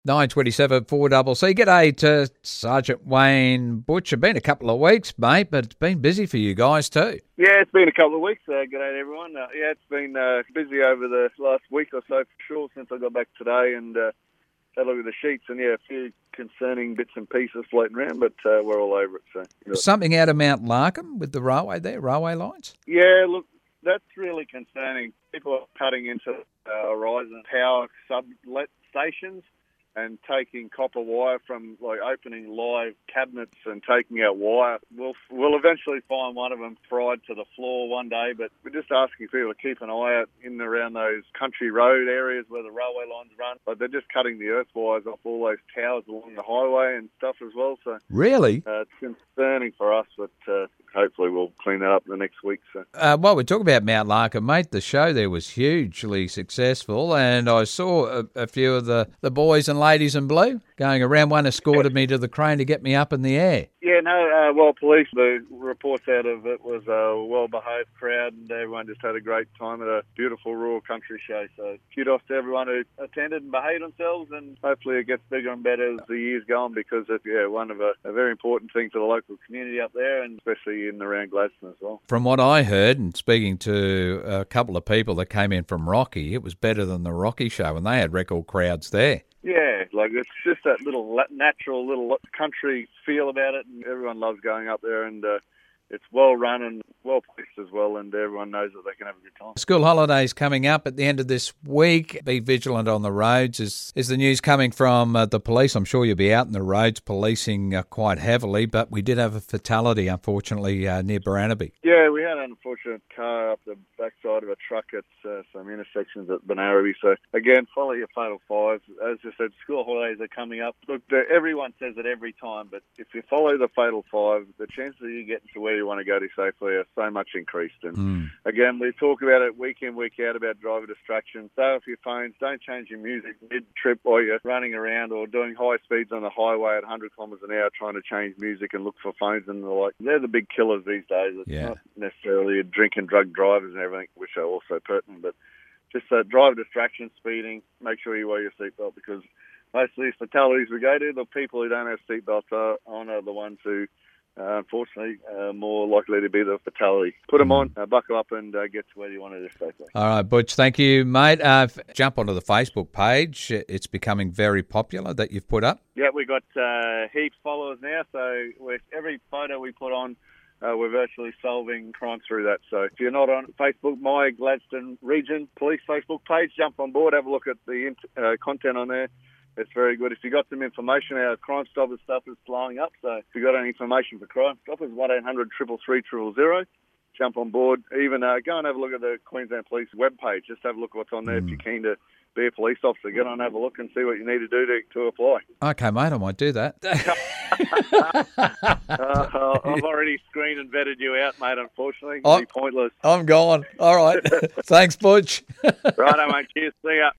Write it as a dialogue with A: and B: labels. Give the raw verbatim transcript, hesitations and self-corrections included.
A: nine twenty-seven four C C. G'day to Sergeant Wayne Butcher. Been a couple of weeks, mate, but it's been busy for you guys too.
B: Yeah, it's been a couple of weeks. Uh, g'day to everyone. Uh, yeah, it's been uh, busy over the last week or so for sure since I got back today and uh, had a look at the sheets and, yeah, a few concerning bits and pieces floating around, but uh, we're all over it. So you know.
A: Something out of Mount Larkham with the railway there, railway lines?
B: Yeah, look, that's really concerning. People are cutting into uh, Horizon Power sublet stations and taking copper wire from, like, opening live cabinets and taking out wire. We'll we'll eventually find one of them fried to the floor one day, but we're just asking people to keep an eye out in and around those country road areas where the railway lines run. But they're just cutting the earth wires off all those towers along the highway and stuff as well. So
A: Really?
B: uh, it's concerning for us, but uh, hopefully we'll clean that up in the next week. So.
A: Uh, while we're talking about Mount Larkham, mate, the show there was hugely successful, and I saw a, a few of the, the boys and ladies in blue going around. One escorted me to the crane to get me up in the air.
B: Yeah, no, uh, well, police, the reports out of it was a well-behaved crowd and everyone just had a great time at a beautiful rural country show. So kudos to everyone who attended and behaved themselves, and hopefully it gets bigger and better as the years go on, because it's yeah, one of a, a very important thing for the local community up there, and especially in and around Gladstone as well.
A: From what I heard, and speaking to a couple of people that came in from Rocky, it was better than the Rocky show, and they had record crowds there.
B: Yeah, like it's just that little natural little country feel about it, and everyone loves going up there, and uh, it's well run and well placed as well, and everyone knows that they can have a good time.
A: School holidays coming up at the end of this week. Be vigilant on the roads. Is is the news coming from uh, the police? I'm sure you'll be out in the roads policing uh, quite heavily, but we did have a fatality, unfortunately, uh, near Baranaby.
B: Yeah, we had an unfortunate car up the backside of a truck at uh, some intersections at Baranaby. So, again, follow your fatal fives. As I said, school holidays are coming up. Look, the, everyone says it every time, but if you follow the fatal five, the chances of you getting to where you want to go to safely are so much increased. And
A: Mm.
B: again, we talk about it week in, week out about driver distraction. Stay off your phones. Don't change your music mid-trip while you're running around or doing high speeds on the highway at one hundred kilometres an hour trying to change music and look for phones and the like. They're the big killers these days. It's
A: Yeah.
B: not necessarily drink and drug drivers and everything, which are also pertinent, but just uh, driver distraction, speeding, make sure you wear your seatbelt, because most of these fatalities we go to, the people who don't have seatbelts are, on are the ones who Uh, unfortunately, uh, more likely to be the fatality. Put them on, uh, buckle up, and uh, get to where you want to safely.
A: All right, Butch, thank you, mate. Uh, f- jump onto the Facebook page. It's becoming very popular that you've put up.
B: Yeah, we've got uh, heaps of followers now, so with every photo we put on, uh, we're virtually solving crime through that. So if you're not on Facebook, my Gladstone Region Police Facebook page, jump on board, have a look at the int- uh, content on there. It's very good. If you got some information, our Crime Stoppers stuff is blowing up. So if you got any information for Crime Stoppers, one eight hundred three three three zero zero. Jump on board. Even uh, go and have a look at the Queensland Police webpage. Just have a look what's on there. Mm. If you're keen to be a police officer, get on, have a look and see what you need to do to, to apply.
A: Okay, mate, I might do that.
B: uh, I've already screened and vetted you out, mate, unfortunately.
A: Oh,
B: It'd be pointless.
A: I'm gone. All right. Thanks, Butch.
B: Righto, mate. Cheers. See ya.